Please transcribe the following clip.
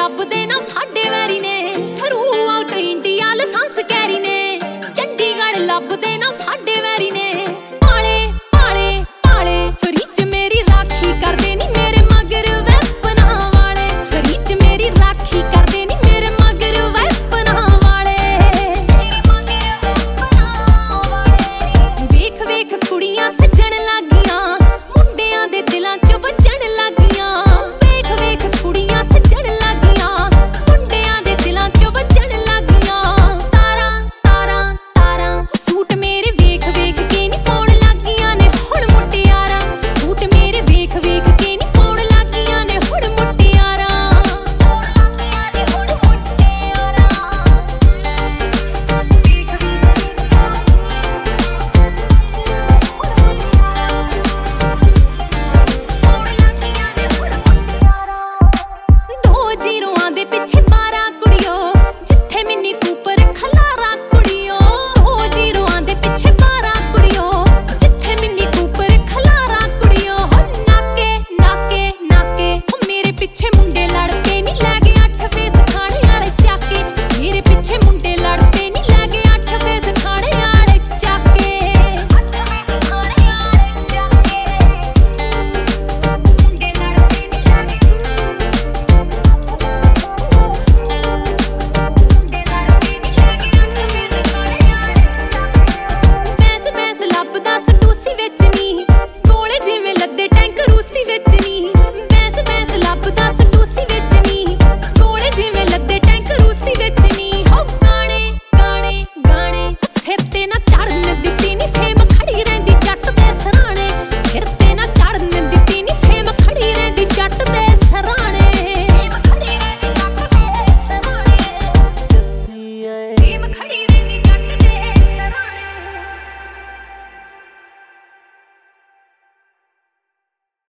ਲੱਭਦੇ ਨਾ ਸਾਡੇ ਵੈਰੀ ਨੇ। Throughout India licence carry ਨੇ। ਚੰਡੀਗੜ੍ਹ ਲੱਭਦੇ ਨਾ ਸਾਡੇ ਵੈਰੀ ਨੇ। ਪਾਲੇ ਪਾਲੇ ਪਾਲੇ ਫਰੀ ਚ ਮੇਰੀ ਰਾਖੀ ਕਰਦੇ ਨੀ ਮੇਰੇ ਮਗਰ ਵੈਪਨਾਂ ਵਾਲੇ। ਫਰੀ ਚ ਮੇਰੀ ਰਾਖੀ ਕਰਦੇ ਨੀ ਮੇਰੇ ਮਗਰ ਵੈਪਨਾਂ ਵਾਲੇ। ਵੇਖ ਵੇਖ ਕੁੜੀਆਂ ਸੱਜਣ ਲੱਗੀਆਂ, ਮੁੰਡਿਆਂ ਦੇ ਦਿਲਾਂ ਚ ਵੱਜਣ ਲੱਗੀਆਂ। ਵੇਖ ਵੇਖ ਕੁੜੀਆਂ ਸੱਜਣ ਲੱਗੀਆਂ, ਮੁੰਡਿਆਂ ਦੇ ਦਿਲਾਂ ਚ ਵੱਜਣ ਲੱਗੀਆਂ। ਤਾਰਾਂ ਤਾਰਾਂ ਤਾਰਾਂ ਸੂਟ ਮੇਰੇ ਵੇਖ ਵੇਖ ਕੇ ਨੀ ਪਾਉਣ ਲੱਗੀਆਂ ਨੇ ਹੁਣ ਮੁਟਿਆਰਾਂ। ਸੂਟ ਮੇਰੇ ਵੇਖ ਵੇਖ ਕੇ ਨੀ ਪਾਉਣ ਲੱਗੀਆਂ ਨੇ ਹੁਣ ਮੁਟਿਆਰਾਂ। ਦੋ ਜ਼ੀਰੋਆਂ ਦੇ ਪਿੱਛੇ